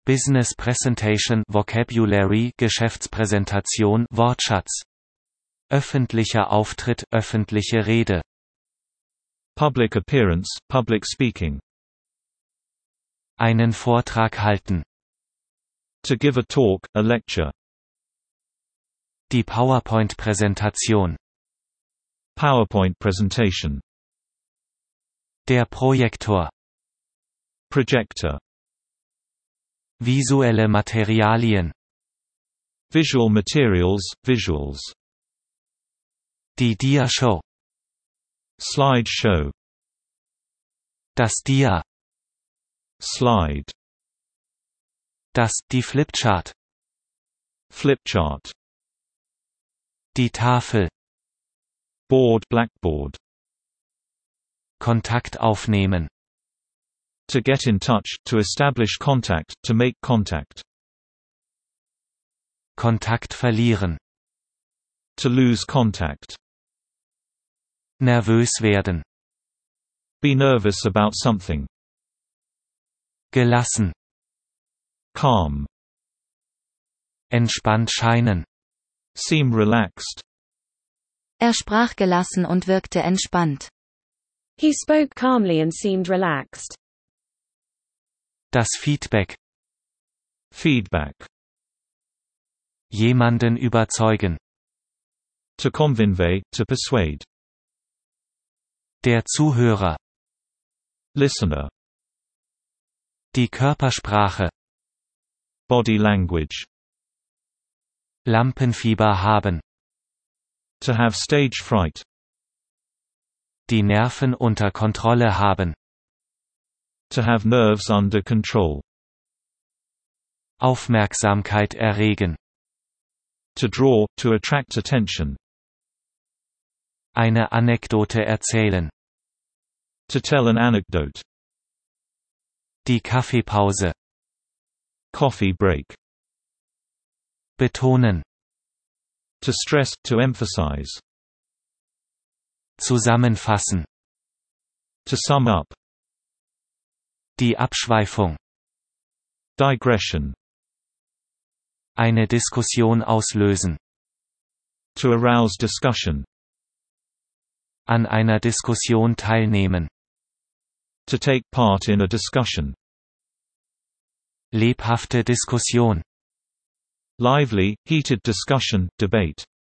Business Presentation Vocabulary Geschäftspräsentation Wortschatz. Öffentlicher Auftritt, öffentliche Rede. Public appearance, public speaking. Einen Vortrag halten. To give a talk, a lecture. Die PowerPoint-Präsentation. PowerPoint presentation. Der Projektor. Projector. Visuelle Materialien. Visual materials, visuals. Die Dia-Show. Slideshow. Das Dia. Slide. Die Flipchart. Flipchart. Die Tafel. Board, blackboard. Kontakt aufnehmen. To get in touch, to establish contact, to make contact. Kontakt verlieren. To lose contact. Nervös werden. Be nervous about something. Gelassen. Calm. Entspannt scheinen. Seem relaxed. Er sprach gelassen und wirkte entspannt. He spoke calmly and seemed relaxed. Das Feedback. Feedback. Jemanden überzeugen. To convince, to persuade. Der Zuhörer. Listener. Die Körpersprache. Body language. Lampenfieber haben. To have stage fright. Die Nerven unter Kontrolle haben. To have nerves under control. Aufmerksamkeit erregen. To draw, to attract attention. Eine Anekdote erzählen. To tell an anecdote. Die Kaffeepause. Coffee break. Betonen. To stress, to emphasize. Zusammenfassen. To sum up. Die Abschweifung. Digression. Eine Diskussion auslösen. To arouse discussion. An einer Diskussion teilnehmen. To take part in a discussion. Lebhafte Diskussion. Lively, heated discussion, debate.